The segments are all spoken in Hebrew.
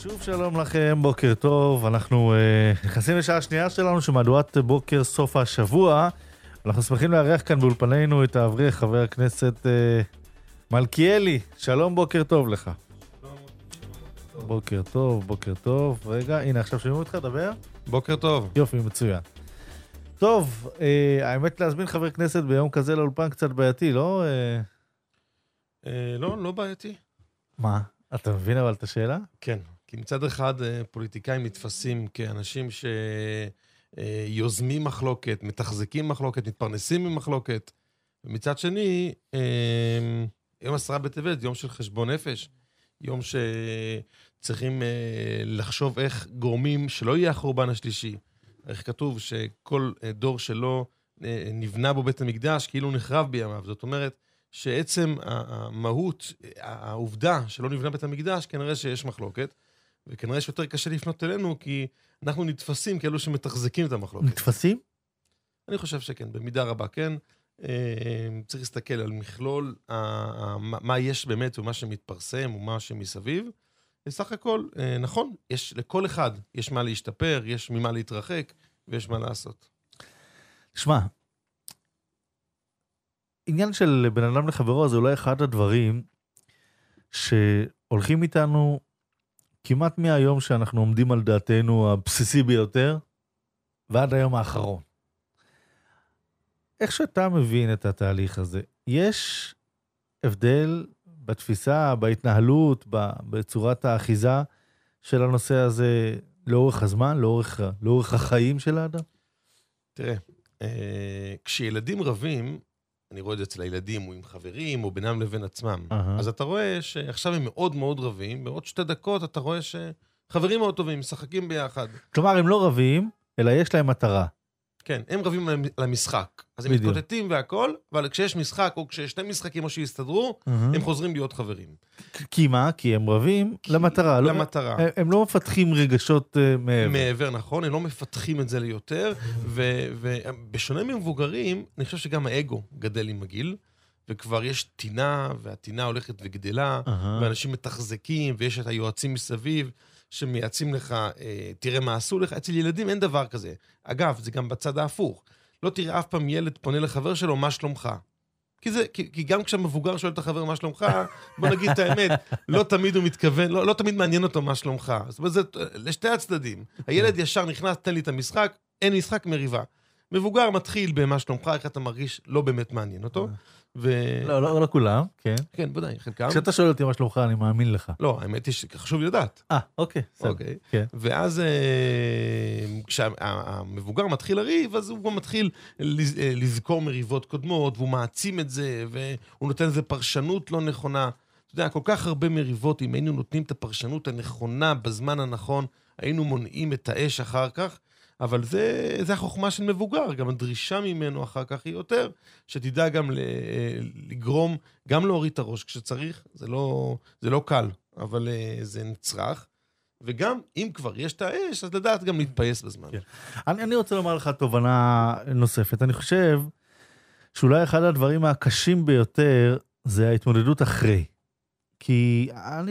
שוב שלום לכם, בוקר טוב. אנחנו נכנסים לשעה השנייה שלנו שמהדורת בוקר סוף השבוע. אנחנו שמחים לארח כאן באולפנינו את האברך חבר הכנסת מלכיאלי. שלום, בוקר טוב לך. בוקר טוב, בוקר טוב. רגע, הנה עכשיו שומעים אותך, דבר. בוקר טוב. יופי, מצוין. טוב, האמת להזמין חבר כנסת ביום כזה לאולפן קצת בעייתי, לא? לא בעייתי. מה? אתה מבין אבל את השאלה? כן, כי מצד אחד פוליטיקאים נתפסים כאנשים שיוזמים מחלוקת, מתחזקים מחלוקת, מתפרנסים ממחלוקת, ומצד שני, יום 10 בטבת, יום של חשבון נפש, יום שצריכים לחשוב איך גורמים שלא יהיה החורבן השלישי. איך כתוב שכל דור שלא נבנה בו בית המקדש כאילו נחרב בימיו. זאת אומרת שעצם המהות, העובדה שלא נבנה בית המקדש, כנראה שיש מחלוקת, וכנראה שיותר קשה לפנות אלינו, כי אנחנו נתפסים כאלו שמתחזקים את המחלוקת. נתפסים? אני חושב שכן, במידה רבה כן. צריך להסתכל על מכלול מה יש באמת ומה שמתפרסם ומה שמסביב. בסך הכל, נכון, לכל אחד יש מה להשתפר, יש ממה להתרחק ויש מה לעשות. תשמע, עניין של בן אדם לחברו זה אולי אחד הדברים שהולכים איתנו כמעט מהיום שאנחנו עומדים על דעתנו הבסיסי ביותר ועד היום האחרון. איך שאתה מבין את התהליך הזה, יש הבדל בתפיסה, בהתנהלות, בצורת האחיזה של הנושא הזה לאורך הזמן, לאורך החיים של האדם? תראה, כשילדים רבים, אני רואה את זה אצל הילדים, או עם חברים, או בינם לבין עצמם, אז אתה רואה שעכשיו הם מאוד מאוד רבים, בעוד 2 דקות אתה רואה שחברים מאוד טובים, משחקים ביחד. כלומר, הם לא רבים, אלא יש להם מטרה. כן, הם רבים על המשחק. אז הם מתקוטטים והכל, אבל כשיש משחק, או כשיש 2 משחקים או שיסתדרו, הם חוזרים להיות חברים. כי מה? כי הם רבים למטרה. למטרה. הם לא מפתחים רגשות מעבר. מעבר, נכון, הם לא מפתחים את זה ליותר, ובשונה ממבוגרים, אני חושב שגם האגו גדל עם הגיל, וכבר יש תינה, והתינה הולכת וגדלה, ואנשים מתחזקים, ויש את היועצים מסביב, שמייעצים לך, תראה מה עשו לך. אצל ילדים אין דבר כזה. אגב, זה גם בצד ההפוך. לא תראה אף פעם ילד פונה לחבר שלו, מה שלומך? כי גם כשהמבוגר שואל את החבר מה שלומך, בוא נגיד את האמת, לא תמיד הוא מתכוון, לא תמיד מעניין אותו מה שלומך. זאת אומרת, זה לשתי הצדדים. הילד ישר נכנס, תן לי את המשחק, אין משחק מריבה. מבוגר מתחיל במה שלומך, איך אתה מרגיש, לא באמת מעניין אותו. לא כולם, כן. כן, בוודאי, חלקם. כשאתה שואל אותי מה שלומך, אני מאמין לך. לא, האמת היא שחשוב לדעת. אוקיי. ואז כשהמבוגר מתחיל לריב, אז הוא מתחיל לזכור מריבות קודמות, והוא מעצים את זה, והוא נותן איזה פרשנות לא נכונה. אתה יודע, כל כך הרבה מריבות, אם היינו נותנים את הפרשנות הנכונה בזמן הנכון, היינו מונעים את האש אחר כך, אבל זה החוכמה של מבוגר, גם הדרישה ממנו אחר כך היא יותר, שתדע גם לגרום, גם להוריד את הראש כשצריך, זה לא קל, אבל זה נצרך, וגם אם כבר יש את האש, אז לדעת גם להתפייס בזמן. כן. אני רוצה לומר לך תובנה נוספת, אני חושב שאולי אחד הדברים הקשים ביותר, זה ההתמודדות אחרי. כי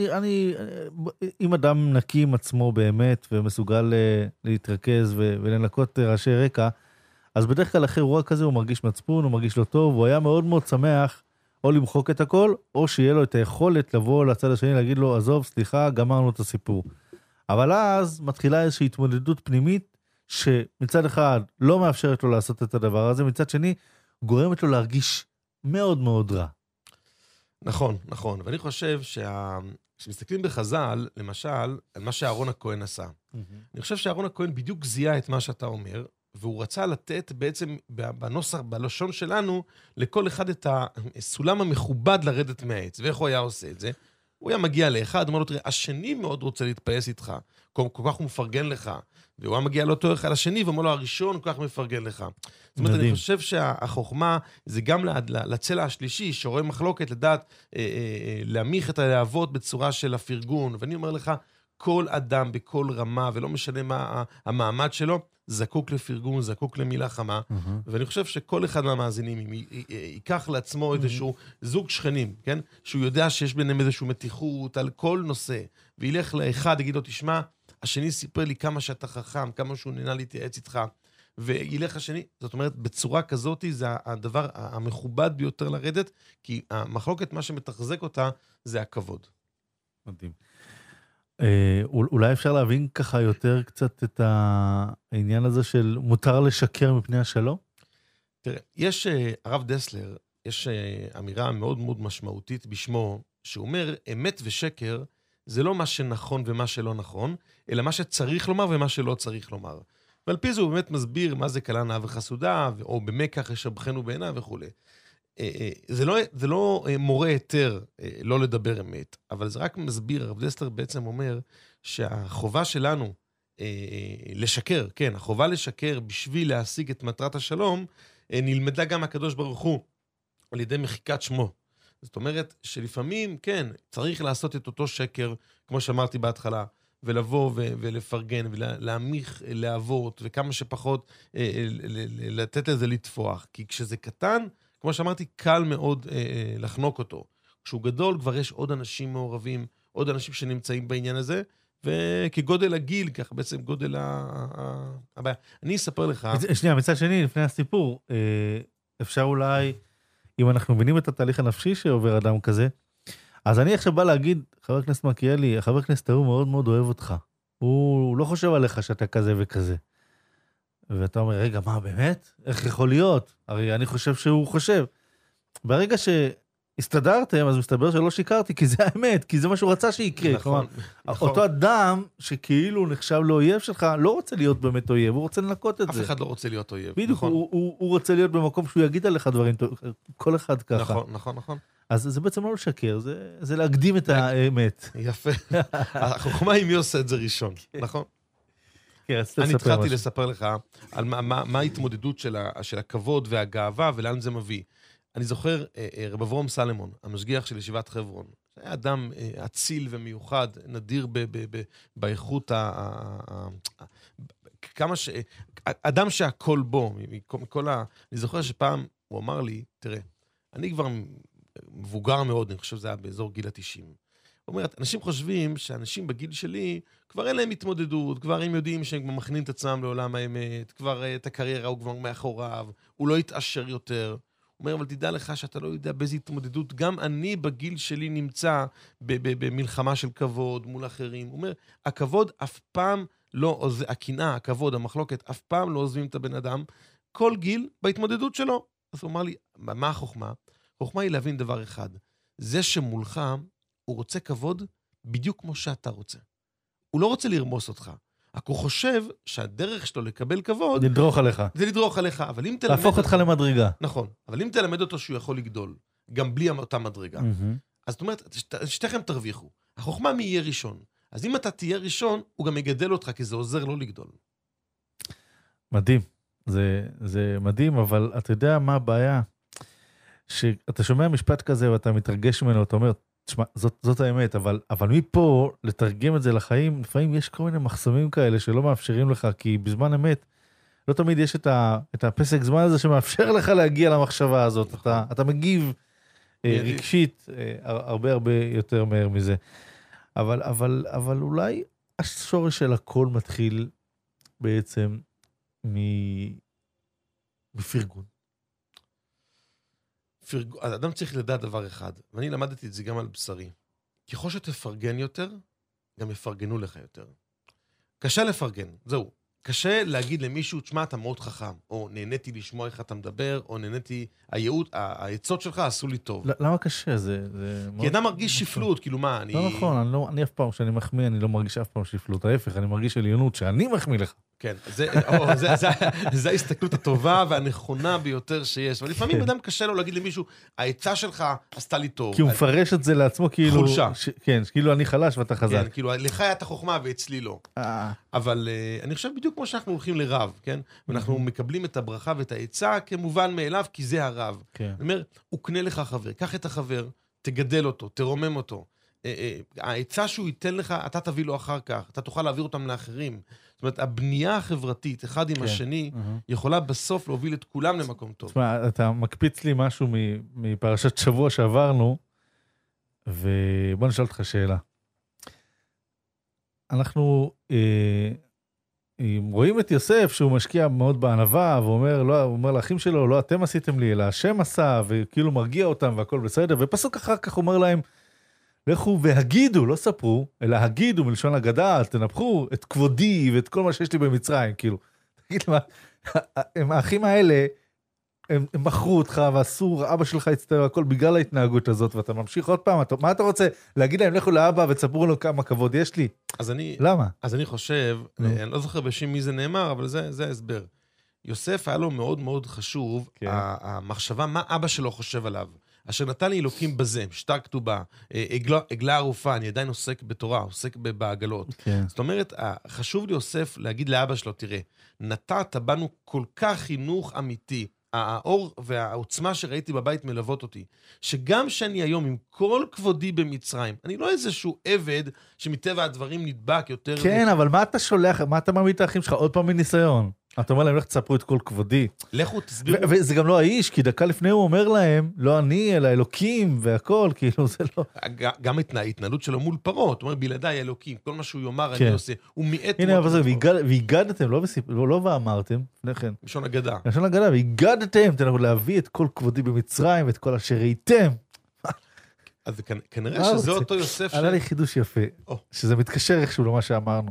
אם אדם נקי עם עצמו באמת, ומסוגל להתרכז ולנקות ראשי רקע, אז בדרך כלל אחרי אירוע כזה הוא מרגיש מצפון, הוא מרגיש לא טוב, הוא היה מאוד מאוד שמח, או למחוק את הכל, או שיהיה לו את היכולת לבוא לצד השני, להגיד לו, עזוב, סליחה, גמרנו את הסיפור. אבל אז מתחילה איזושהי התמודדות פנימית, שמצד אחד לא מאפשרת לו לעשות את הדבר הזה, מצד שני גורמת לו להרגיש מאוד מאוד רע. נכון. ואני חושב כשמסתכלים בחז"ל, למשל, על מה שאהרון הכהן עשה. אני חושב שאהרון הכהן בדיוק זיהה את מה שאתה אומר, והוא רצה לתת בעצם בנוסח, בלשון שלנו, לכל אחד את הסולם המכובד לרדת מהעץ. ואיך הוא היה עושה את זה? הוא היה מגיע לאחד, אומר לו, תראה, השני מאוד רוצה להתפייס איתך, כל כך הוא מפרגן לך. והוא היה מגיע לאותו אחד השני, ואומר לו, הראשון כל כך מפרגן לך. זאת אומרת, אני חושב שהחוכמה זה גם לצלע השלישי, שרואה מחלוקת, לדעת להמיך את הלהבות בצורה של הפרגון. ואני אומר לך, כל אדם בכל רמה, ולא משנה מה המעמד שלו, זקוק לפרגון, זקוק למילה חמה, ואני חושב שכל אחד מהמאזינים, אם ייקח לעצמו איזשהו זוג שכנים, כן? שהוא יודע שיש ביניהם איזשהו מתיחות על כל נושא, וילך לאחד, יגיד לו, תשמע, השני סיפר לי כמה שאתה חכם, כמה שהוא נהנה להתייעץ איתך, וילך השני, זאת אומרת, בצורה כזאת, זה הדבר המכובד ביותר לרדת, כי המחלוקת, מה שמתחזק אותה, זה הכבוד. מדהים. אולי אפשר להבין ככה יותר קצת את העניין הזה של מותר לשקר מפני השלום? תראה, יש הרב דסלר, יש אמירה מאוד מאוד משמעותית בשמו, שאומר, אמת ושקר, זה לא מה שנכון ומה שלא נכון, אלא מה שצריך לומר ומה שלא צריך לומר. ועל פי זה הוא באמת מסביר מה זה קלה נאה וחסודה, או במקח ישבחנו בעיניו וכו'. זה לא מורה היתר לא לדבר אמת, אבל זה רק מסביר, הרב דסלר בעצם אומר שהחובה שלנו לשקר, כן, החובה לשקר בשביל להשיג את מטרת השלום, נלמדה גם הקדוש ברוך הוא על ידי מחיקת שמו. זאת אומרת שלפעמים, כן, צריך לעשות את אותו שקר, כמו שאמרתי בהתחלה, ולבוא ולפרגן, ולהמיך להבות, וכמה שפחות לתת לזה לטפוח. כי כשזה קטן, כמו שאמרתי, קל מאוד לחנוק אותו. כשהוא גדול, כבר יש עוד אנשים מעורבים, עוד אנשים שנמצאים בעניין הזה, וכגודל הגיל, ככה בעצם גודל הבעיה. אני אספר לך... שנייה, מצד שני, לפני הסיפור, אפשר אולי, אם אנחנו מבינים את התהליך הנפשי שעובר אדם כזה, אז אני עכשיו בא להגיד, חבר הכנסת מקיאלי, חבר הכנסת הוא מאוד מאוד אוהב אותך. הוא לא חושב עליך שאתה כזה וכזה. ואתה אומר, רגע, מה, באמת? איך יכול להיות? הרי אני חושב שהוא חושב. ברגע שהסתדרתם, אז מסתבר שלא שיקרתי, כי זה האמת, כי זה מה שהוא רצה שיקרה. נכון, נכון. אותו אדם שכאילו נחשב לאויב שלך, לא רוצה להיות באמת אויב, הוא רוצה לנקות את זה. אף אחד לא רוצה להיות אויב. בדיוק, נכון. הוא רוצה להיות במקום שהוא יגיד עליך דברים, כל אחד ככה. נכון, נכון, נכון. אז זה בעצם לא לשקר, זה להקדים את האמת. יפה. החוכמה היא מי עושה את זה ראשון, נכון? אני התחלתי לספר לך על מה ההתמודדות של הכבוד והגאווה ולאן זה מביא. אני זוכר רב אברהם סלמון, המשגיח של ישיבת חברון, היה אדם אציל ומיוחד, נדיר באיכות, אדם שהכל בו, אני זוכר שפעם הוא אמר לי, תראה, אני כבר מבוגר מאוד, אני חושב שזה היה באזור גיל ה-90. הוא אומר, אנשים חושבים שאנשים בגיל שלי, כבר אין להם התמודדות, כבר הם יודעים שהם מכנינים את עצמם לעולם האמת, כבר את הקריירה הוא כבר מאחוריו, הוא לא יתעשר יותר. הוא אומר, אבל תדע לך שאתה לא יודע באיזו התמודדות, גם אני בגיל שלי נמצא במלחמה של כבוד מול אחרים. הוא אומר, הכבוד אף פעם לא, הקנאה, הכבוד, המחלוקת, אף פעם לא עוזבים את הבן אדם, כל גיל בהתמודדות שלו. אז הוא אמר לי, מה החוכמה? החוכמה היא להבין דבר אחד, זה שמולך, הוא רוצה כבוד בדיוק כמו שאתה רוצה. הוא לא רוצה לרמוס אותך. רק הוא חושב שהדרך שלו לקבל כבוד... לדרוך עליך. זה לדרוך עליך, אבל אם תלמד... להפוך אותך למדרגה. נכון, אבל אם תלמד אותו שהוא יכול לגדול, גם בלי אותה מדרגה, אז זאת אומרת, שתיכם תרוויחו. החוכמה מי יהיה ראשון. אז אם אתה תהיה ראשון, הוא גם יגדל אותך, כי זה עוזר לו לגדול. מדהים. זה מדהים, אבל אתה יודע מה הבעיה? שאתה שומע משפט כזה ואתה מתרגש ממנו, אתה אומר, תשמע, זאת האמת, אבל מפה לתרגם את זה לחיים, לפעמים יש כל מיני מחסמים כאלה שלא מאפשרים לך, כי בזמן אמת, לא תמיד יש את הפסק זמן הזה שמאפשר לך להגיע למחשבה הזאת. אתה מגיב רגשית הרבה הרבה יותר מהר מזה. אבל אולי השורש של הכל מתחיל בעצם מפרגון. האדם צריך לדעת דבר אחד, ואני למדתי את זה גם על בשרי. ככל שתפרגן יותר, גם יפרגנו לך יותר. קשה לפרגן, זהו. קשה להגיד למישהו, תשמע, אתה מאוד חכם, או נהניתי לשמוע איך אתה מדבר, או נהניתי, העצות שלך עשו לי טוב. למה קשה? כי אדם מרגיש שפלות, כאילו מה, אני... לא נכון, אני אף פעם, כשאני מחמיא, אני לא מרגיש אף פעם שפלות. ההפך, אני מרגיש עליונות שאני מחמיא לך. כן, זה ההסתכלות הטובה והנכונה ביותר שיש. אבל לפעמים אדם קשה לו להגיד למישהו, העצה שלך עשתה לי טוב. כי הוא מפרש את זה לעצמו כאילו... חולשה. כן, כאילו אני חלש ואתה חזק. כן, כאילו לך היה את החוכמה ואצלי לא. אבל אני חושב בדיוק כמו שאנחנו הולכים לרב, כן? ואנחנו מקבלים את הברכה ואת העצה כמובן מאליו, כי זה הרב. אני אומר, הוא קנה לך חבר, קח את החבר, תגדל אותו, תרומם אותו. העצה שהוא ייתן לך, אתה תביא לו אחר כך, אתה תוכל להעביר אותם לאחרים. זאת אומרת, הבנייה החברתית, אחד עם השני, יכולה בסוף להוביל את כולם למקום טוב. תשמע, אתה מקפיץ לי משהו מפרשת שבוע שעברנו, ובוא נשאל אותך שאלה. אנחנו רואים את יוסף שהוא משקיע מאוד בענווה, והוא אומר לאחים שלו, לא אתם עשיתם לי, אלא השם עשה, וכאילו מרגיע אותם והכל בסדר, ופסוק אחר כך אומר להם, לכו והגידו, לא ספרו, אלא הגידו מלשון הגדה, תנפחו את כבודי ואת כל מה שיש לי במצרים, כאילו. תגיד לי מה, האחים האלה, הם בחרו אותך ואסור, אבא שלך יצטער הכל בגלל ההתנהגות הזאת, ואתה ממשיך עוד פעם, מה אתה רוצה? להגיד להם, לכו לאבא ותספרו לו כמה כבוד יש לי? למה? אז אני חושב, אני לא זוכר בשם מי זה נאמר, אבל זה ההסבר. יוסף היה לו מאוד מאוד חשוב, המחשבה מה אבא שלו חושב עליו. אשר נתן לי אלוקים בזה, שטר כתובה, עגלה ערופה, אני עדיין עוסק בתורה, עוסק בעגלות. זאת אומרת, חשוב לי יוסף להגיד לאבא שלו, תראה, נתת בנו כל כך חינוך אמיתי, האור והעוצמה שראיתי בבית מלוות אותי, שגם שאני היום עם כל כבודי במצרים, אני לא איזשהו עבד שמטבע הדברים נדבק יותר... כן, אבל מה אתה שולח, מה אתה מעמיד את האחים שלך עוד פעם מניסיון? אתה אומר להם, לך תספרו את כל כבודי. לכו תסבירו. וזה גם לא האיש, כי דקה לפני הוא אומר להם, לא אני, אלא אלוקים והכל, כאילו זה לא... גם ההתנהלות שלו מול פרות, הוא אומר, בלעדיי אלוקים, כל מה שהוא יאמר אני עושה, הוא מיעט... הנה, אבל זה, והגדתם, לא ואמרתם, לפני כן. לשון הגדה. לשון הגדה, והגדתם, תנסו להביא את כל כבודי במצרים, ואת כל אשר ראיתם. אז כנראה שזה אותו יוסף... עלה לי חידוש יפה, שזה מתקשר איכשהו למה שאמרנו.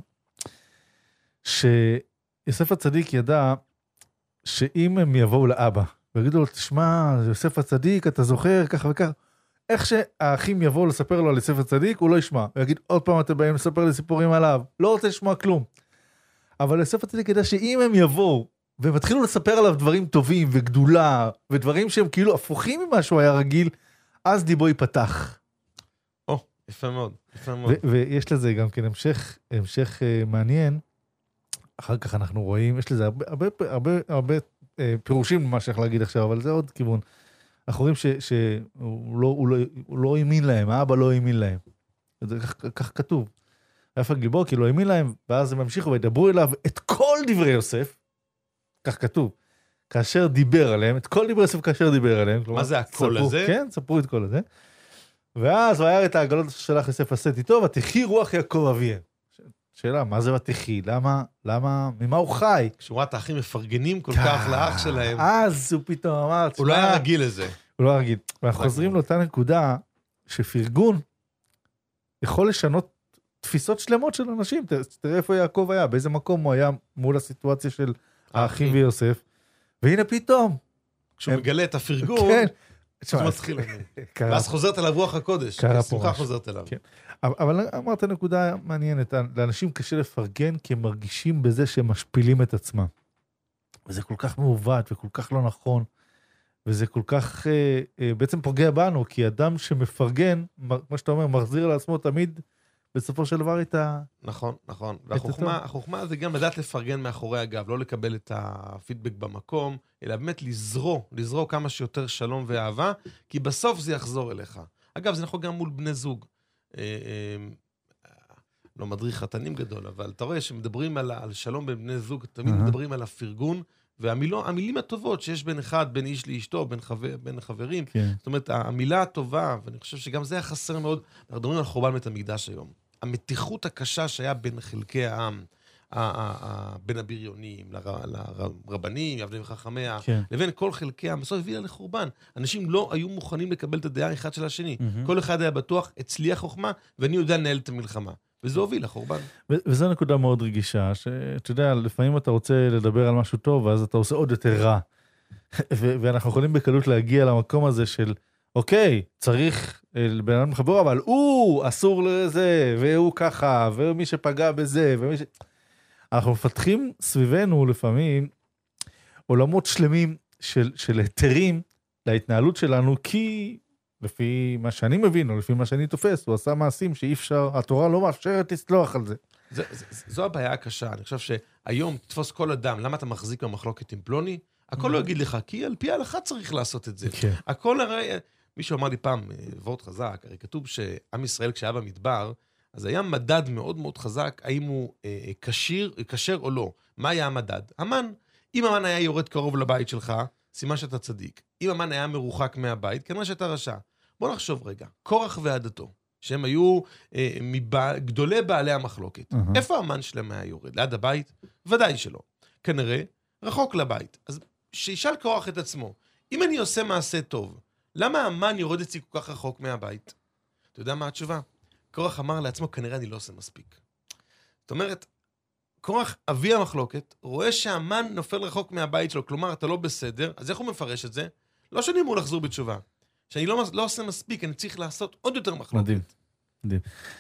יוסף הצדיק ידע שאם הם יבואו לאבא, ויגידו לו, תשמע, יוסף הצדיק, אתה זוכר, ככה וככה, איך שהאחים יבואו לספר לו על יוסף הצדיק, הוא לא ישמע. הוא יגיד, עוד פעם אתם באים לספר לי סיפורים עליו, לא רוצה לשמוע כלום. אבל יוסף הצדיק ידע שאם הם יבואו, והם התחילו לספר עליו דברים טובים וגדולה, ודברים שהם כאילו הפוכים ממה שהוא היה רגיל, אז דיבו ייפתח. יפה מאוד, יפה מאוד. ויש לזה גם כן המשך מעניין, אחר כך אנחנו רואים, יש לזה הרבה פירושים ממה שאני יכול להגיד עכשיו, אבל זה עוד כיוון. אנחנו רואים שהוא לא האמין להם, האבא לא האמין להם. זה כך כתוב. יפה גיבור, כי לא האמין להם, ואז הם המשיכו וידברו אליו את כל דברי יוסף, כך כתוב, כאשר דיבר עליהם, את כל דברי יוסף כאשר דיבר עליהם. מה זה הכל הזה? כן, ספרו את כל הזה. ואז הוא היה את העגלות שלח יוסף עשת איתו, ותחי רוח יעקב אביהם. שאלה, מה זה ותחי? למה, ממה הוא חי? כשורת האחים מפרגנים כל כך לאח שלהם. אז הוא פתאום אמר... הוא לא היה רגיל לזה. הוא לא היה רגיל. ואנחנו חוזרים לאותה נקודה, שפרגון יכול לשנות תפיסות שלמות של אנשים. תראה איפה יעקב היה, באיזה מקום הוא היה מול הסיטואציה של האחים ויוסף. והנה פתאום. כשהוא מגלה את הפרגון, זה מתחיל לנו. ואז חוזרת אליו רוח הקודש. שמחה חוזרת אליו. אבל אמרת נקודה מעניינת, לאנשים קשה לפרגן כי הם מרגישים בזה שהם משפילים את עצמם. וזה כל כך מעוות וכל כך לא נכון, וזה כל כך בעצם פוגע בנו, כי אדם שמפרגן, כמו שאתה אומר, מחזיר לעצמו תמיד בסופו של דבר את ה... נכון, נכון. והחוכמה זה גם לדעת לפרגן מאחורי הגב, לא לקבל את הפידבק במקום, אלא באמת לזרוע כמה שיותר שלום ואהבה, כי בסוף זה יחזור אליך. אגב, זה נכון גם מול בני זוג. לא מדריך חתנים גדול, אבל אתה רואה שמדברים על שלום בין בני זוג, תמיד מדברים על הפרגון, והמילים הטובות שיש בין איש לאשתו, בין חברים, זאת אומרת, המילה הטובה, ואני חושב שגם זה היה חסר מאוד, אנחנו מדברים על חורבן בית המקדש היום. המתיחות הקשה שהיה בין חלקי העם, בין הבריונים, לרבנים, יעבדים וחכמיה, לבין כל חלקי העם, בסוף הביאה לחורבן. אנשים לא היו מוכנים לקבל את הדעה אחד של השני. כל אחד היה בטוח, אצלי החוכמה, ואני יודע לנהל את המלחמה. וזה הוביל לחורבן. וזו נקודה מאוד רגישה, שאתה יודע, לפעמים אתה רוצה לדבר על משהו טוב, ואז אתה עושה עוד יותר רע. ואנחנו יכולים בקלות להגיע למקום הזה של, אוקיי, צריך לבן אדם לחבור, אבל הוא אסור לזה, והוא ככה, ומי שפגע בזה, אנחנו מפתחים סביבנו לפעמים עולמות שלמים של היתרים להתנהלות שלנו, כי לפי מה שאני מבין, או לפי מה שאני תופס, הוא עשה מעשים שאי אפשר, התורה לא מאפשרת לסלוח על זה. זו הבעיה הקשה. אני חושב שהיום תתפוס כל אדם, למה אתה מחזיק במחלוקת עם פלוני? הכל לא יגיד לך, כי על פי ההלכה צריך לעשות את זה. הכל הרי, מישהו אמר לי פעם, וורט חזק, הרי כתוב שעם ישראל כשהיה במדבר, אז היה מדד מאוד מאוד חזק, האם הוא כשר או לא. מה היה המדד? המן. אם המן היה יורד קרוב לבית שלך, סימן שאתה צדיק. אם המן היה מרוחק מהבית, כנראה שאתה רשע. בוא נחשוב רגע, קורח ועדתו, שהם היו גדולי בעלי המחלוקת. איפה המן שלהם היה יורד? ליד הבית? ודאי שלא. כנראה, רחוק לבית. אז שישאל קורח את עצמו, אם אני עושה מעשה טוב, למה המן יורד אצלי כל כך רחוק מהבית? אתה יודע מה התשובה? קורח אמר לעצמו, כנראה אני לא עושה מספיק. זאת אומרת, קורח, אבי המחלוקת, רואה שהמן נופל רחוק מהבית שלו, כלומר, אתה לא בסדר, אז איך הוא מפרש את זה? לא שאני אמור לחזור בתשובה. שאני לא עושה מספיק, אני צריך לעשות עוד יותר מחלוקת. מדהים.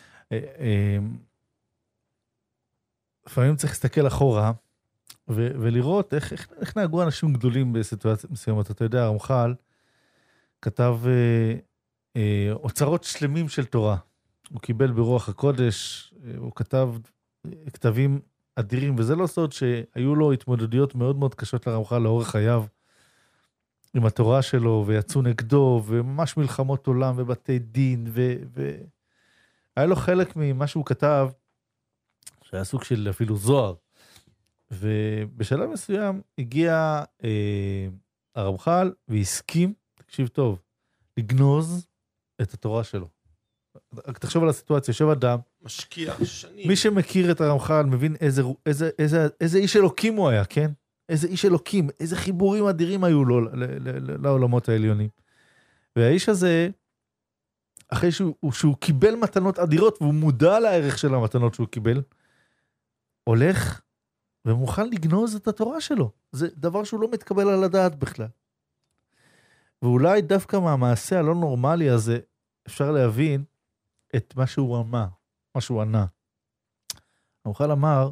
לפעמים צריך להסתכל אחורה, ולראות איך נהגו אנשים גדולים בסיטואציות מסוימות. אתה יודע, הרמח"ל כתב אוצרות שלמים של תורה. הוא קיבל ברוח הקודש, הוא כתב כתבים אדירים, וזה לא סוד שהיו לו התמודדויות מאוד מאוד קשות לרמח"ל לאורך חייו, עם התורה שלו, ויצאו נגדו, וממש מלחמות עולם, ובתי דין, היה לו חלק ממה שהוא כתב, שהיה סוג של אפילו זוהר, ובשלב מסוים הגיע הרמח"ל, והסכים, תקשיב טוב, לגנוז את התורה שלו. רק תחשוב על הסיטואציה, יושב אדם, משקיע שנים. מי שמכיר את הרמח"ל מבין איזה איש אלוקים הוא היה, כן? איזה איש אלוקים, איזה חיבורים אדירים היו לו לעולמות העליונים. והאיש הזה, אחרי שהוא קיבל מתנות אדירות, והוא מודע לערך של המתנות שהוא קיבל, הולך ומוכן לגנוז את התורה שלו. זה דבר שהוא לא מתקבל על הדעת בכלל. ואולי דווקא מהמעשה הלא נורמלי הזה, אפשר להבין את מה שהוא אמר, מה שהוא ענה. הרמח"ל אמר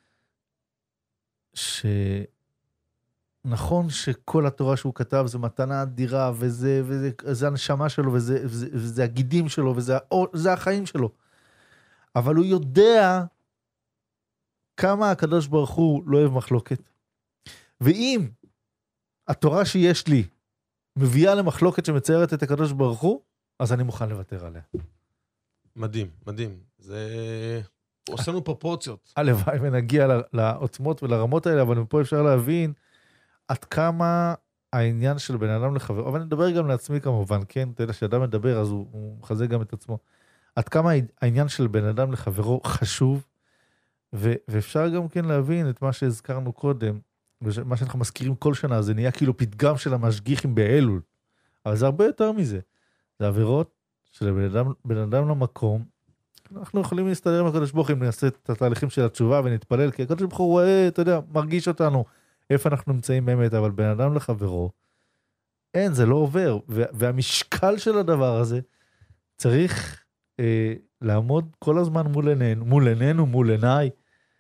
שנכון שכל התורה שהוא כתב זה מתנה אדירה, וזה הנשמה שלו, וזה הגידים שלו, וזה החיים שלו. אבל הוא יודע כמה הקדוש ברוך הוא לא אוהב מחלוקת. ואם התורה שיש לי מביאה למחלוקת שמציירת את הקדוש ברוך הוא, אז אני מוכן לוותר עליה. מדהים, מדהים. זה עושה לנו פרופורציות. הלוואי ונגיע לעוצמות ולרמות האלה, אבל מפה אפשר להבין עד כמה העניין של בן אדם לחבר, אבל אני מדבר גם לעצמי כמובן, כן? אתה יודע שאדם מדבר, אז הוא מחזק גם את עצמו. עד כמה העניין של בן אדם לחברו חשוב, ואפשר גם כן להבין את מה שהזכרנו קודם, מה שאנחנו מזכירים כל שנה, זה נהיה כאילו פתגם של המשגיחים באלול, אבל זה הרבה יותר מזה. זה עבירות של בן אדם למקום, אנחנו יכולים להסתדר עם הקדוש ברוך הוא אם נעשה את התהליכים של התשובה ונתפלל, כי הקדוש ברוך הוא רואה, אתה יודע, מרגיש אותנו, איפה אנחנו נמצאים באמת, אבל בן אדם לחברו, אין, זה לא עובר, והמשקל של הדבר הזה, צריך לעמוד כל הזמן מול עינינו, מול עיניי,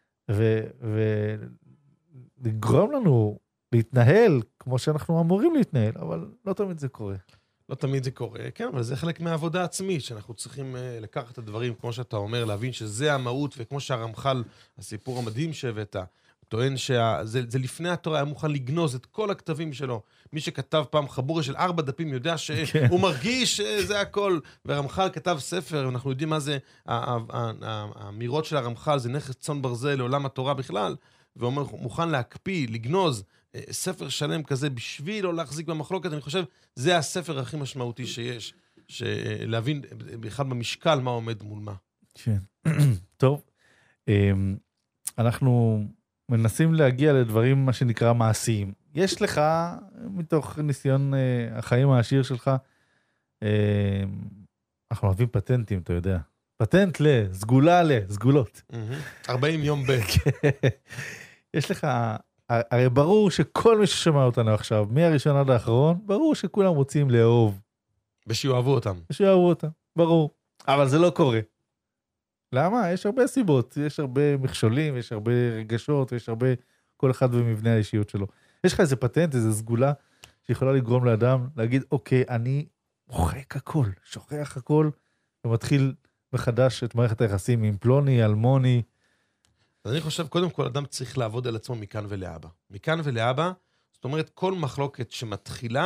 ולגרום לנו להתנהל כמו שאנחנו אמורים להתנהל, אבל לא תמיד זה קורה. לא תמיד זה קורה, כן, אבל זה חלק מהעבודה עצמית, שאנחנו צריכים לקחת את הדברים, כמו שאתה אומר, להבין שזה המהות, וכמו שהרמח"ל, הסיפור המדהים שהבאת, טוען שזה לפני התורה, היה מוכן לגנוז את כל הכתבים שלו. מי שכתב פעם חבורה של 4 דפים, יודע שהוא מרגיש שזה הכל, והרמח"ל כתב ספר, ואנחנו יודעים מה זה, האמירות של הרמח"ל, זה נכס צאן ברזל לעולם התורה בכלל, ואומר, מוכן להקפיא, לגנוז, ספר שלם כזה בשביל לא להחזיק במחלוקת, אני חושב, זה הספר הכי משמעותי שיש, להבין בכלל במשקל מה עומד מול מה. כן. טוב, אנחנו מנסים להגיע לדברים מה שנקרא מעשיים. יש לך, מתוך ניסיון החיים העשיר שלך, אנחנו אוהבים פטנטים, אתה יודע. פטנט סגולה סגולות. 40 יום ב. יש לך, הרי ברור שכל מי ששמע אותנו עכשיו, מהראשון עד האחרון, ברור שכולם רוצים לאהוב. ושיאהבו אותם. ושיאהבו אותם, ברור. אבל זה לא קורה. למה? יש הרבה סיבות, יש הרבה מכשולים, יש הרבה רגשות, יש הרבה, כל אחד במבנה האישיות שלו. יש לך איזה פטנט, איזה סגולה, שיכולה לגרום לאדם להגיד, אוקיי, אני מוחק הכל, שוכח הכל, ומתחיל מחדש את מערכת היחסים עם פלוני, אלמוני. אז אני חושב, קודם כל, אדם צריך לעבוד על עצמו מכאן ולאבא. מכאן ולאבא, זאת אומרת, כל מחלוקת שמתחילה,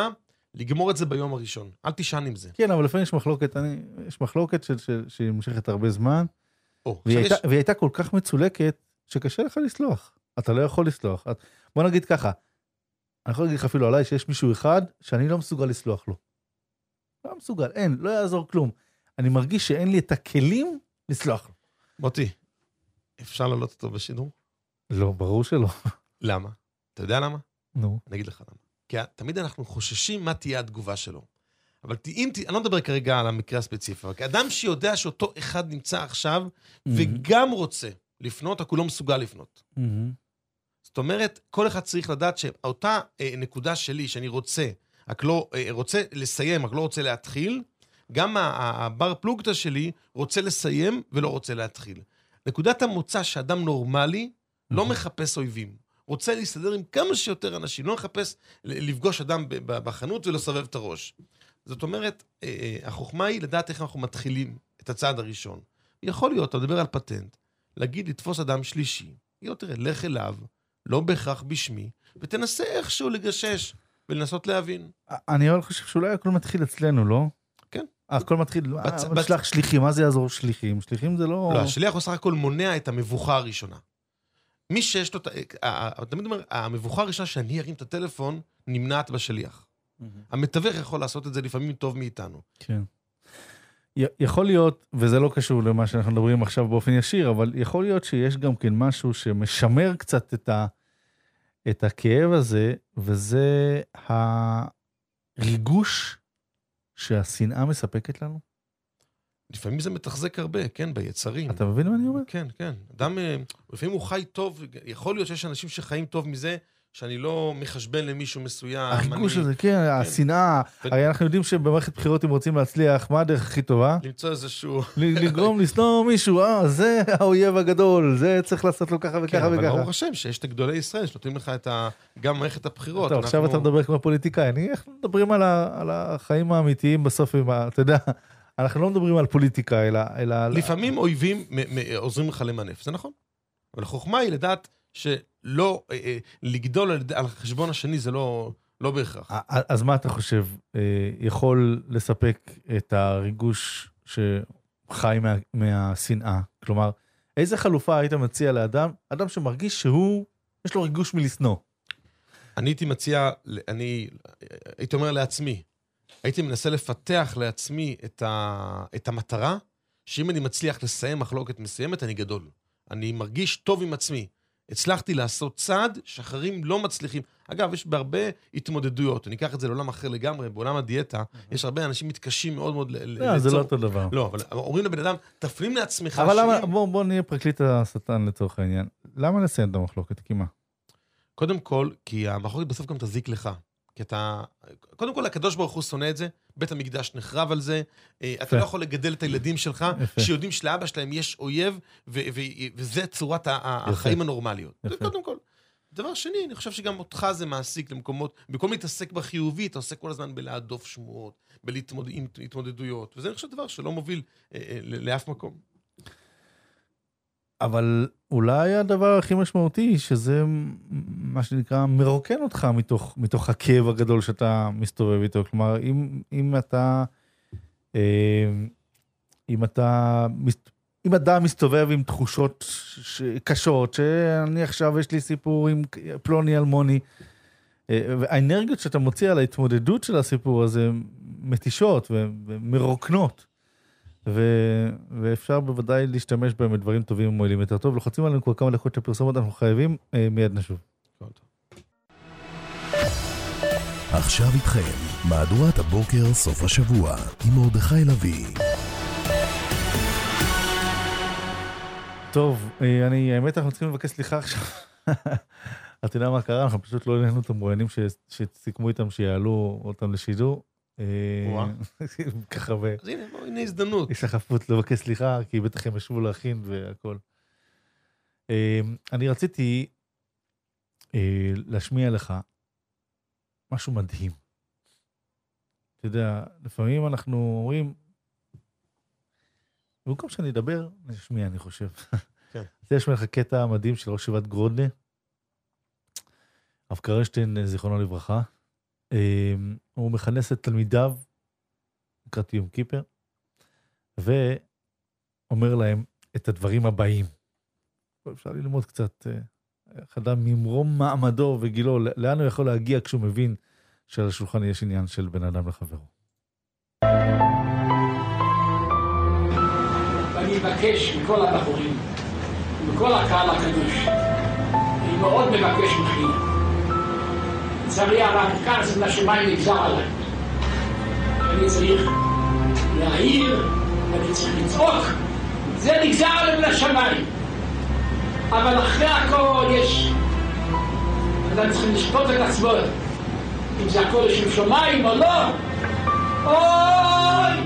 לגמור את זה ביום הראשון. אל תישן עם זה. כן, אבל לפעמים יש מחלוקת שהיא ממשכת הרבה זמן, והיא הייתה כל כך מצולקת, שקשה לך לסלוח. אתה לא יכול לסלוח. בוא נגיד ככה, אני יכול להגיד לך אפילו עליי שיש מישהו אחד שאני לא מסוגל לסלוח לו. לא מסוגל, אין, לא יעזור כלום. אני מרגיש שאין לי את הכלים לסלוח לו. מוטי, אפשר לעלות אותו בשידור? לא, ברור שלא. למה? אתה יודע למה? נו. אני אגיד לך למה. כי תמיד אנחנו חוששים מה תהיה התגובה שלו. אבל אני לא מדבר כרגע על המקרה הספציפי, אבל כאדם שיודע שאותו אחד נמצא עכשיו, וגם רוצה לפנות, הוא לא מסוגל לפנות. זאת אומרת, כל אחד צריך לדעת שאותה נקודה שלי, שאני רוצה לסיים, רק לא רוצה להתחיל, גם הבר פלוגתא שלי רוצה לסיים ולא רוצה להתחיל. נקודת המוצא שאדם נורמלי לא מחפש אויבים. רוצה להסתדר עם כמה שיותר אנשים, לא מחפש לפגוש אדם בחנות ולסובב את הראש. זאת אומרת, החוכמה היא לדעת איך אנחנו מתחילים את הצעד הראשון. יכול להיות, אתה מדבר על פטנט, להגיד לתפוס אדם שלישי, תראה, לך אליו, לא בהכרח בשמי, ותנסה איכשהו לגשש ולנסות להבין. אני אבל חושב שאולי הכל מתחיל אצלנו, לא? כן. הכל מתחיל, שלח שליחים, מה זה יעזור שליחים? שליחים זה לא... לא, השליח הוא סך הכל מונע את המבוכה הראשונה. מי שיש לו, תמיד אומר, המבוכה הראשונה שאני ארים את הטלפון, נמנעת בשליח. המתווך יכול לעשות את זה לפעמים טוב מאיתנו. כן. יכול להיות, וזה לא קשור למה שאנחנו מדברים עכשיו באופן ישיר, אבל יכול להיות שיש גם כן משהו שמשמר קצת את הכאב הזה, וזה הריגוש שהשנאה מספקת לנו. לפעמים זה מתחזק הרבה, כן, ביצרים. אתה מבין מה אני אומר? כן, כן. אדם, לפעמים הוא חי טוב, יכול להיות שיש אנשים שחיים טוב מזה, שאני לא מחשבן למישהו מסוים. הריגוש הזה, כן, השנאה. הרי אנחנו יודעים שבמערכת בחירות אם רוצים להצליח, מה הדרך הכי טובה? למצוא איזשהו... לגרום לשנוא מישהו, זה האויב הגדול, זה צריך לעשות לו ככה וככה וככה. אבל ברוך השם שיש את גדולי ישראל, שנותנים לך גם מערכת הבחירות. טוב, עכשיו אתה מדבר כמו פוליטיקאי, אנחנו מדברים על החיים האמיתיים בסוף, אתה יודע, אנחנו לא מדברים על פוליטיקה, אלא... לפעמים אויבים עוזרים לך למנף, זה נכון. אבל החוכמה היא לדעת שלא, לגדול על חשבון השני זה לא בהכרח. אז מה אתה חושב, יכול לספק את הריגוש שחי מהשנאה? כלומר, איזה חלופה היית מציע לאדם, אדם שמרגיש יש לו ריגוש מלשנוא? אני הייתי מציע, הייתי אומר לעצמי, הייתי מנסה לפתח לעצמי את המטרה, שאם אני מצליח לסיים מחלוקת מסוימת, אני גדול. אני מרגיש טוב עם עצמי. הצלחתי לעשות צעד שאחרים לא מצליחים. אגב, יש בהרבה התמודדויות, אני אקח את זה לעולם אחר לגמרי, בעולם הדיאטה, יש הרבה אנשים מתקשים מאוד מאוד זה לא אותו דבר. לא, אבל אומרים לבן אדם, תפנים לעצמך. אבל בוא נהיה פרקליט השטן לצורך העניין. למה לסיים את המחלוקת? כי מה? קודם כל, כי המחלוקת בסוף גם תזיק לך. כי קודם כל, הקדוש ברוך הוא שונא את זה, בית המקדש נחרב על זה, אתה לא יכול לגדל את הילדים שלך, שיודעים שלאבא שלהם יש אויב, וזה צורת החיים הנורמליות. זה קודם כל. דבר שני, אני חושב שגם אותך זה מעסיק למקומות, במקום להתעסק בחיובי, אתה עושה כל הזמן בלהדוף שמועות, בהתמודדויות, וזה אני חושב דבר שלא מוביל לאף מקום. אבל אולי הדבר הכי משמעותי, שזה מה שנקרא, מרוקן אותך מתוך הכאב הגדול שאתה מסתובב איתו. כלומר, אם אדם מסתובב עם תחושות קשות, שאני עכשיו יש לי סיפור עם פלוני אלמוני, והאנרגיות שאתה מוציא על ההתמודדות של הסיפור הזה, מתישות ומרוקנות. ואפשר בוודאי להשתמש בהם בדברים טובים ומועילים יותר טוב. לוחצים עלינו כבר כמה דקות לפרסומות, אנחנו חייבים, מיד נשוב. עכשיו איתכם, מהדורת הבוקר סוף השבוע, עם מרדכי לוי. טוב, האמת אנחנו צריכים לבקש סליחה עכשיו. אתה יודע מה קרה? אנחנו פשוט לא העלינו את המרואיינים שסיכמו איתם שיעלו אותם לשידור. ככה אז הנה הזדמנות. יש החפות לבקש סליחה, כי בטח הם ישבו להכין והכל. אני רציתי להשמיע לך משהו מדהים. אתה יודע, לפעמים אנחנו אומרים, במקום שאני אדבר, נשמיע, אני חושב. כן. אז יש לך קטע מדהים של ראש ישיבת גרודנה, הרב קרנשטיין, זיכרונו לברכה. הוא מכנס את תלמידיו, לקראת יום כיפר, ואומר להם את הדברים הבאים. אפשר ללמוד קצת, אדם ממרום מעמדו וגילו, לאן הוא יכול להגיע כשהוא מבין שעל השולחן יש עניין של בן אדם לחברו. ואני מבקש מכל הבחורים, מכל הקהל הקדוש, אני מאוד מבקש מכם. לצערי הרב, כעס מן השמיים נגזר עליי. אני צריך להעיר, אני צריך לצעוק, זה נגזר עליי מן השמיים. אבל אחרי הכל יש, אדם צריך לשפוט את עצמו, אם זה הכל לשם שמיים או לא. אוי!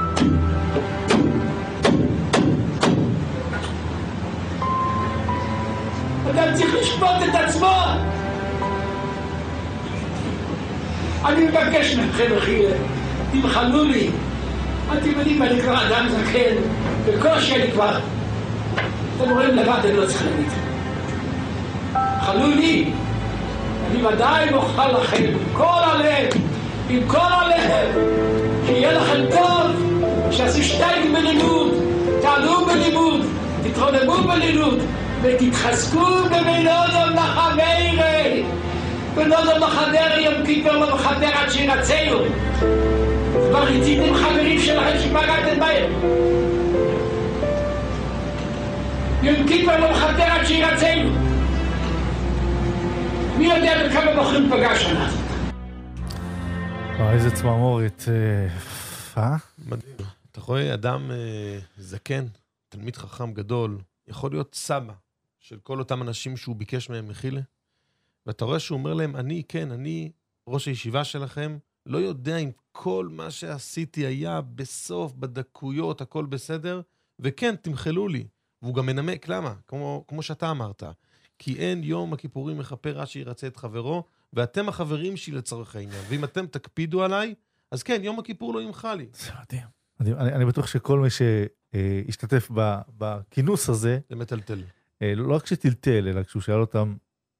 אדם צריך לשפוט את עצמו. אני מבקש מכם, אחי, תמחלו לי. אתם יודעים, אני כבר אדם זקן, בקושי אני כבר. אתם רואים לבד, אני לא צריך להגיד. חלו לי. אני ודאי מוכן לכם, עם כל הלב, עם כל הלב, שיהיה לכם טוב, שעשו שטייג בלימוד, תעלו בלימוד, תתרונמו בלימוד, ותתחזקו במילודו לחברי, במילודו לחדר יום כיפר לא מחדר עד שירצנו. כבר רציתם חברים שלכם שפגעתם בהם. יום כיפר לא מחדר עד שירצנו. מי יודע בכמה בחורים פגע שנה הזאת? איזה צמרמורת, מדהים. אתה רואה אדם זקן, תלמיד חכם גדול, יכול להיות סבא של כל אותם אנשים שהוא ביקש מהם מחילה, ואתה רואה שהוא אומר להם, אני ראש הישיבה שלכם, לא יודע אם כל מה שעשיתי היה בסוף, בדקויות, הכל בסדר, וכן, תמחלו לי. והוא גם מנמק, למה? כמו שאתה אמרת. כי אין יום הכיפורים מכפר עד שירצה את חברו, ואתם החברים שלי לצורך העניין. ואם אתם תקפידו עליי, אז כן, יום הכיפור לא ימחה לי. זה מדהים. אני בטוח שכל מי שהשתתף בכינוס הזה, זה מטלטל. לא רק שטלטל, אלא כשהוא שאל אותם,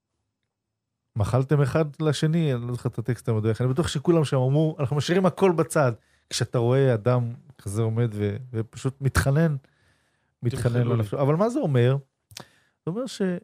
מחלתם אחד לשני, אני לא זוכר את הטקסט המדויק, אני בטוח שכולם שם אמרו, אנחנו משאירים הכל בצד, כשאתה רואה אדם כזה עומד ופשוט מתחנן לנפשו. אבל מה זה אומר? זה אומר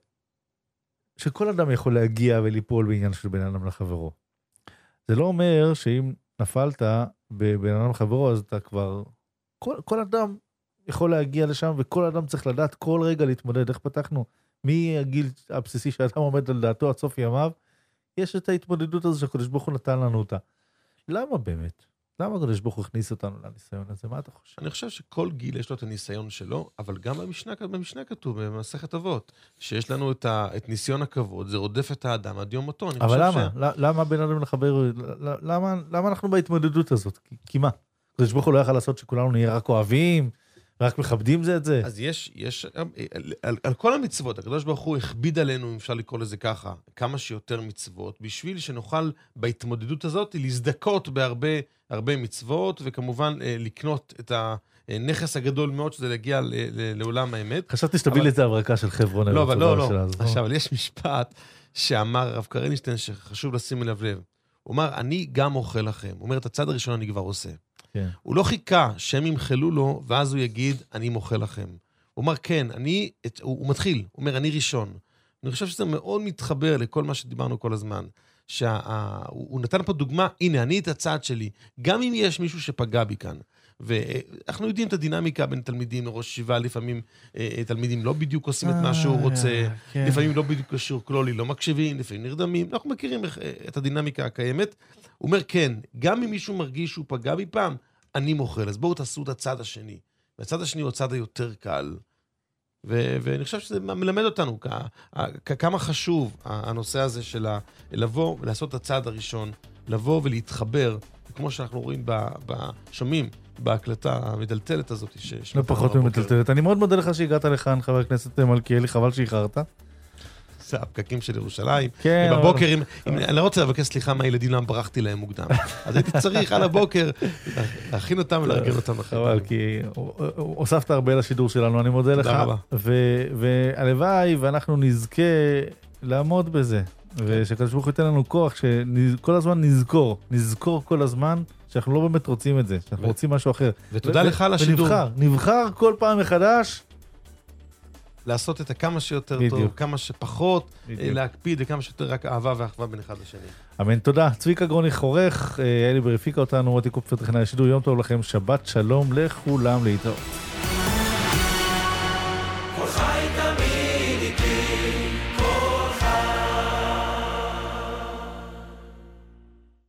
שכל אדם יכול להגיע וליפול בעניין של בן אדם לחברו. זה לא אומר שאם נפלת בבן אדם לחברו, אז אתה כבר, כל אדם יכול להגיע לשם, וכל אדם צריך לדעת כל רגע להתמודד. איך פתחנו? מהגיל הבסיסי שאדם עומד על דעתו עד סוף ימיו, יש את ההתמודדות הזו שהקדוש ברוך הוא נתן לנו אותה. למה באמת? למה הקדוש ברוך הוא הכניס אותנו לניסיון הזה? מה אתה חושב? אני חושב שכל גיל יש לו את הניסיון שלו, אבל גם במשנה כתוב, במסכת אבות, שיש לנו את ניסיון הכבוד, זה רודף את האדם עד יום מותו. אבל למה? למה בן אדם לחבר? למה אנחנו בהתמודדות הזאת? כי מה? הקדוש ברוך הוא לא יכל לעשות שכולנו נהיה רק אוהבים, רק מכבדים זה את זה? אז יש, על כל המצוות, הקדוש ברוך הוא הכביד עלינו, אם אפשר לקרוא לזה ככה, כמה שיותר מצוות, בשביל שנוכל בהתמודדות הזאת להזדכות בהרבה מצוות, וכמובן לקנות את הנכס הגדול מאוד שזה להגיע לעולם האמת. חשבתי שתביא לי את ההברקה של חברון. לא. עכשיו, יש משפט שאמר הרב קרלישטיין שחשוב לשים אליו לב. הוא אמר, אני גם אוכל לכם. הוא אומר, את הצד הראשון אני כבר עושה. כן. הוא לא חיכה שהם ימחלו לו, ואז הוא יגיד, אני מוכל לכם. הוא אומר, כן, הוא מתחיל, הוא אומר, אני ראשון. אני חושב שזה מאוד מתחבר לכל מה שדיברנו כל הזמן. הוא נתן פה דוגמה, הנה, אני את הצד שלי, גם אם יש מישהו שפגע בי כאן. ואנחנו יודעים את הדינמיקה בין תלמידים לראש ישיבה, לפעמים תלמידים לא בדיוק עושים את מה שהוא רוצה, לפעמים לא בדיוק כלולי, לא מקשיבים, לפעמים נרדמים, אנחנו מכירים את הדינמיקה הקיימת. הוא אומר, כן, גם אם מישהו מרגיש שהוא פגע בי פעם, אני מוכל, אז בואו תעשו את הצד השני. והצד השני הוא הצד היותר קל, ואני חושב שזה מלמד אותנו כמה חשוב הנושא הזה של לבוא ולעשות את הצד הראשון, לבוא ולהתחבר, כמו שאנחנו רואים שומעים בהקלטה המדלתלת הזאת. לא פחות ממדלתלת. אני מאוד מודה לך שהגעת לכאן, חבר הכנסת מלכיאלי, חבל שאיחרת. זה הפקקים של ירושלים. בבוקר, אני לא רוצה לבקש סליחה מהילדים למה ברחתי להם מוקדם. אז הייתי צריך על הבוקר להכין אותם ולארגן אותם אחרי. אבל כי הוספת הרבה לשידור שלנו, אני מודה לך. והלוואי ואנחנו נזכה לעמוד בזה. ושקדוש ברוך הוא ייתן לנו כוח, שכל הזמן נזכור כל הזמן, שאנחנו לא באמת רוצים את זה, שאנחנו רוצים משהו אחר. ותודה לך על השידור. נבחר כל פעם מחדש, לעשות את הכמה שיותר טוב, כמה שפחות, להקפיד, וכמה שיותר רק אהבה ואחווה בין אחד לשני. אמן, תודה. צביקה גרוניך עורך, אלי ברפיקה אותנו, מוטי קופצ'ר טכנאי השידור, יום טוב לכם, שבת שלום לכולם, להתראות.